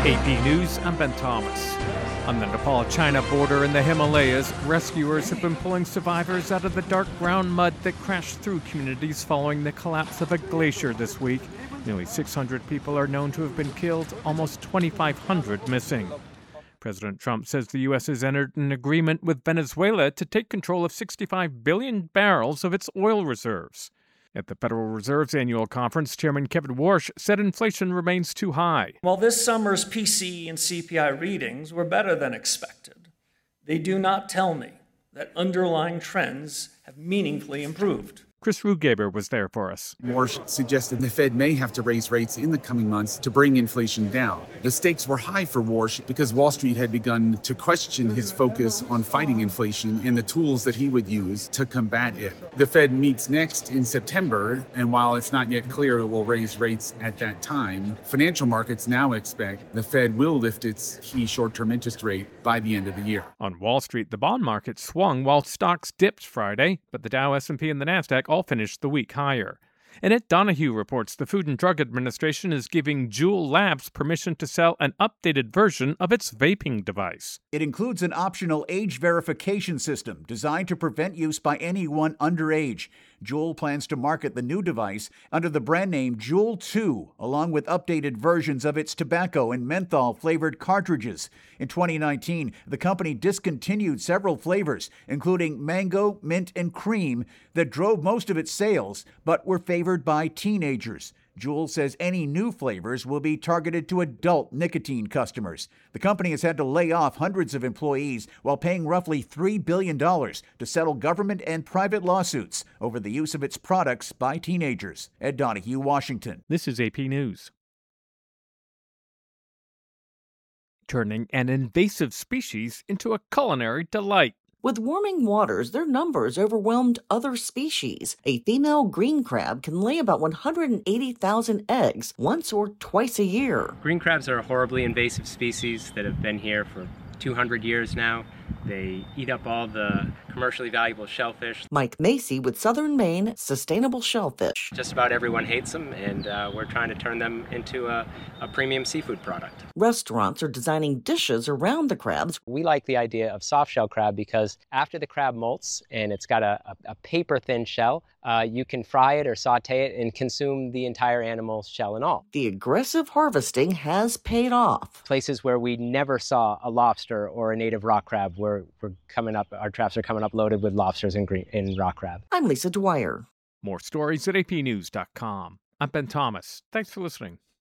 AP News, I'm Ben Thomas. On the Nepal-China border in the Himalayas, rescuers have been pulling survivors out of the dark brown mud that crashed through communities following the collapse of a glacier this week. Nearly 600 people are known to have been killed, almost 2,500 missing. President Trump says the U.S. has entered an agreement with Venezuela to take control of 65 billion barrels of its oil reserves. At the Federal Reserve's annual conference, Chairman Kevin Warsh said inflation remains too high. While this summer's PCE and CPI readings were better than expected, they do not tell me that underlying trends have meaningfully improved. Chris Rugaber was there for us. Warsh suggested the Fed may have to raise rates in the coming months to bring inflation down. The stakes were high for Warsh because Wall Street had begun to question his focus on fighting inflation and the tools that he would use to combat it. The Fed meets next in September, and while it's not yet clear it will raise rates at that time, financial markets now expect the Fed will lift its key short-term interest rate by the end of the year. On Wall Street, the bond market swung while stocks dipped Friday, but the Dow, S&P, and the Nasdaq all finished the week higher. Annette Donahue reports the Food and Drug Administration is giving Juul Labs permission to sell an updated version of its vaping device. It includes an optional age verification system designed to prevent use by anyone underage. Juul plans to market the new device under the brand name Juul 2, along with updated versions of its tobacco and menthol-flavored cartridges. In 2019, the company discontinued several flavors, including mango, mint, and cream, that drove most of its sales, but were favored by teenagers. Juul says any new flavors will be targeted to adult nicotine customers. The company has had to lay off hundreds of employees while paying roughly $3 billion to settle government and private lawsuits over the use of its products by teenagers. Ed Donahue, Washington. This is AP News. Turning an invasive species into a culinary delight. With warming waters, their numbers overwhelmed other species. A female green crab can lay about 180,000 eggs once or twice a year. Green crabs are a horribly invasive species that have been here for 200 years now. They eat up all the commercially valuable shellfish. Mike Macy with Southern Maine Sustainable Shellfish. Just about everyone hates them, and we're trying to turn them into a premium seafood product. Restaurants are designing dishes around the crabs. We like the idea of soft shell crab because after the crab molts and it's got a paper-thin shell, you can fry it or saute it and consume the entire animal's shell and all. The aggressive harvesting has paid off. Places where we never saw a lobster or a native rock crab, we're coming up. Our traps are coming up loaded with lobsters and rock crab. I'm Lisa Dwyer. More stories at apnews.com. I'm Ben Thomas. Thanks for listening.